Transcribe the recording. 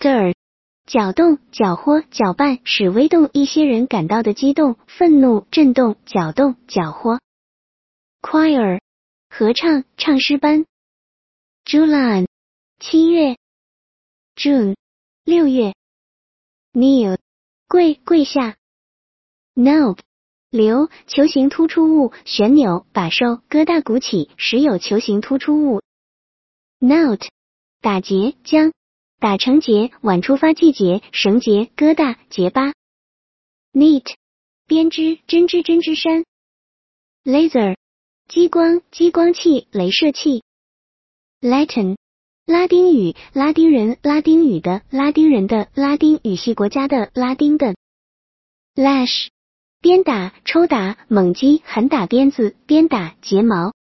stir， 搅动、搅和、搅拌，使微动一些人感到的激动、愤怒、震动、搅动、搅和。choir， 合唱、唱诗班。July， 7月。June， 6月。kneel， 跪下。knob， 流，球形突出物，旋钮，把手，疙瘩鼓起，时有球形突出物。knot， 打结，将，打成结，晚出发季节，绳结，疙瘩，结疤。knit， 编织，针织，针织衫。laser， 激光，激光器，镭射器。Latin， 拉丁语，拉丁人，拉丁语的，拉丁人的，拉丁语系国家的，拉丁的。Lash， 鞭打，抽打，猛击，狠打鞭子，鞭打，睫毛。